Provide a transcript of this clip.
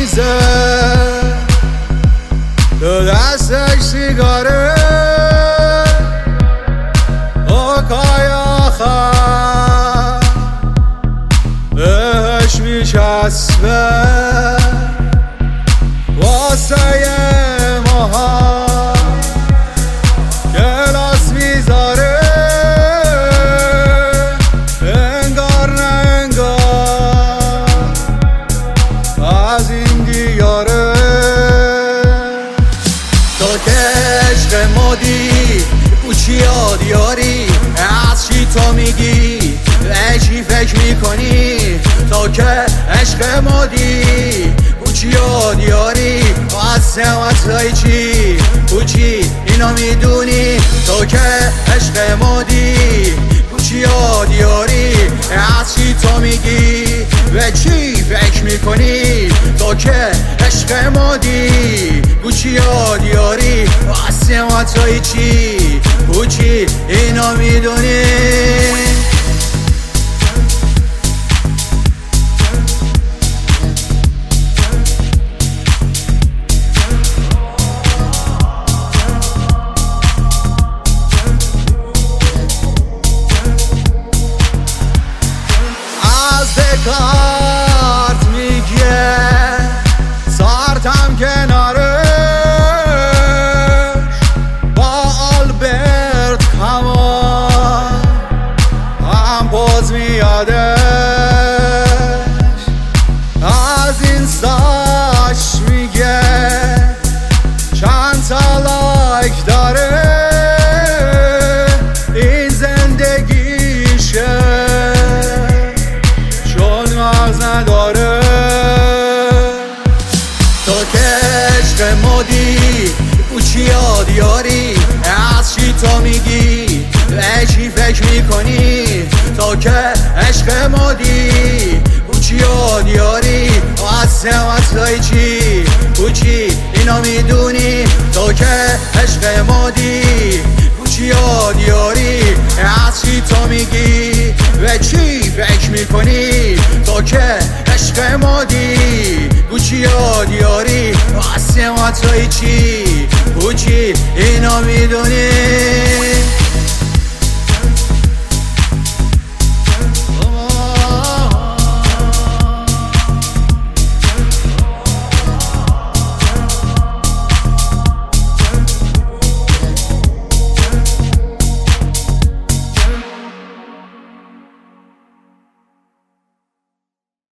میزه تو دستش سیگاره آقای آخر بهش میچسبه واسه ماها کلاس میذاره انگار نه انگار از این دیاره تو که عشق مادی کوچی ها دیاری از چی تو میگی به چی فکر میکنی تو که عشق مادی کوچی ها دیاری از سمت چی کوچی اینا میدونی تو که عشق مادی کوچی ها دیاری از چی تو میگی به چی فکر میکنی تو که عشق مادی کوچی ها دیاری از سمت چی کوچی اینا میدونی دکارت میگه سارتم کنارش با آلبرت کمان هم پوز میادش از این ساش میگه چند تا لایک داره این زندگیشه نداره تو که عشق مادی کوچی ها دیاری از چی تو میگی به چی فکر میکنی تو که عشق مادی کوچی ها دیاری از سمت چی کوچی اینا میدونی تو که عشق مادی کوچی ها دیاری از چی تو میگی به چی فکر میکنی تو که عشق مادی کوچی ها دیاری از سمت چی کوچی اینا میدونی